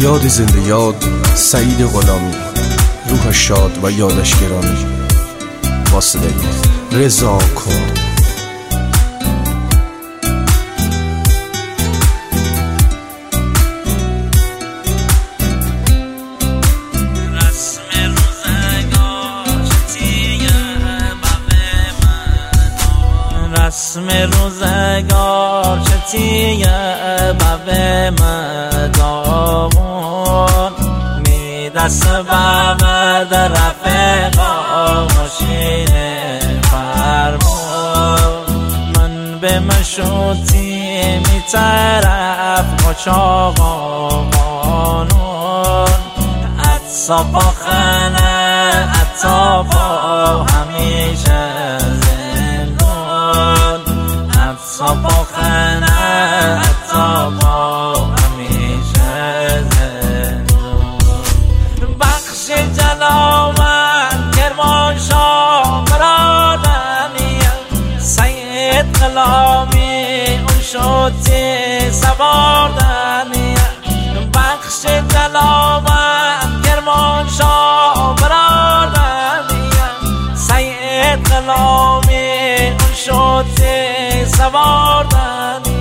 یاد زنده یاد سعید غلامی، روحش شاد و یادش گرامی. واسطه رضا کرد. رسم روزگار چه تیه ببه مدامون می دست ببه در رفقا ماشین فرمون من به مشوتی می طرف قچاقا قانون اتصاپا خنه اتابا همیشه صبا خنه اتابا همیشه زندون بخش جلامت کرمانشاه برادریم سید غلامی اون شدی سواردنیم بخش جلامت کرمانشاه برادریم سید غلامی اون شدی سواردنیم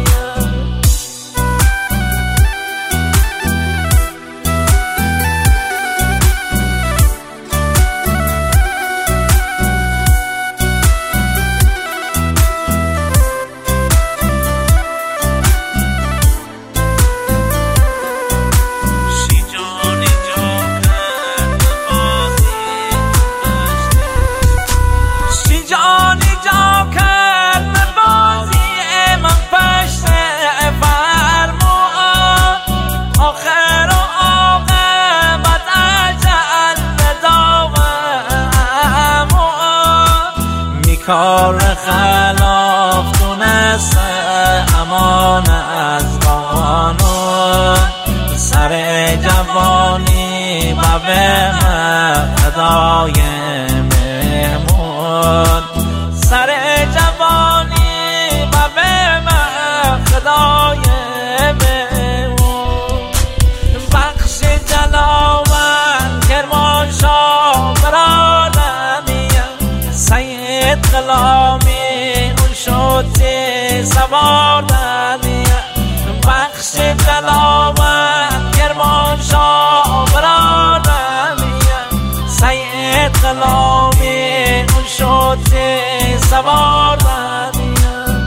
کار خلاف تونست امان از قانون سر جوانی و به مقدای مهمون سر جوانی و به مقدای مهمون بخش جلامت کرمانشاه برادریم سید غلامی اون شدی سواردنیم بخش جلامت کرمانشاه برادریم سید غلامی اون شدی سواردنیم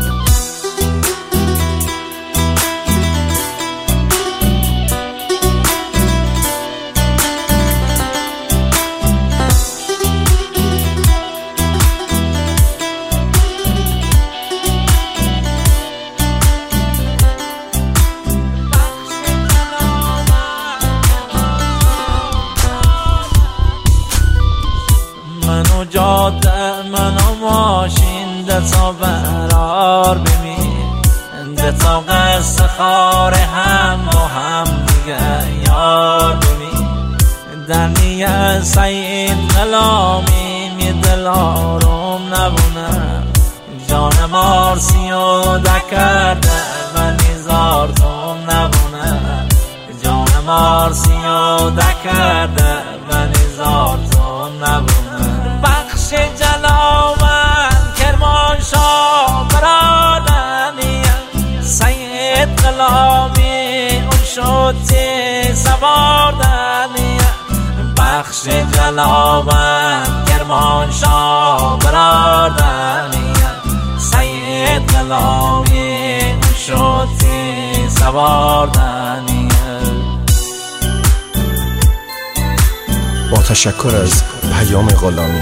منو جاده منو ماشین دتا برار ببین دتا قصه خار هم و هم دیگه یار ببین در نیه سید غلامی می دل آروم نبونه جان مارسی و دکرده و نیزار توم نبونه جان مارسی و دکرده و نیزار توم نبونه بخش جلامت کرمانشاه برادریم سید غلامی اون شدی سواردنیم بخش جلامت کرمانشاه برادریم سید غلامی اون شدی سواردنیم. با تشکر از پیام غلامی.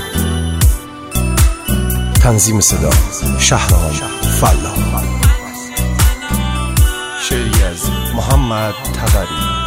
تنظیم صدا شهرام فلاح. شعری از محمد طبری.